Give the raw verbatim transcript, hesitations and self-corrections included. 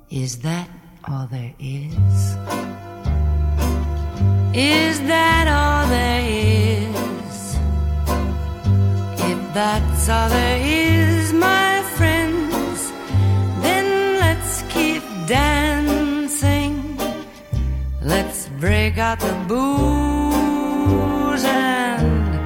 Is that all there is? Is that all there is? If that's all there is, my friends, then let's keep dancing. Let's break out the booze and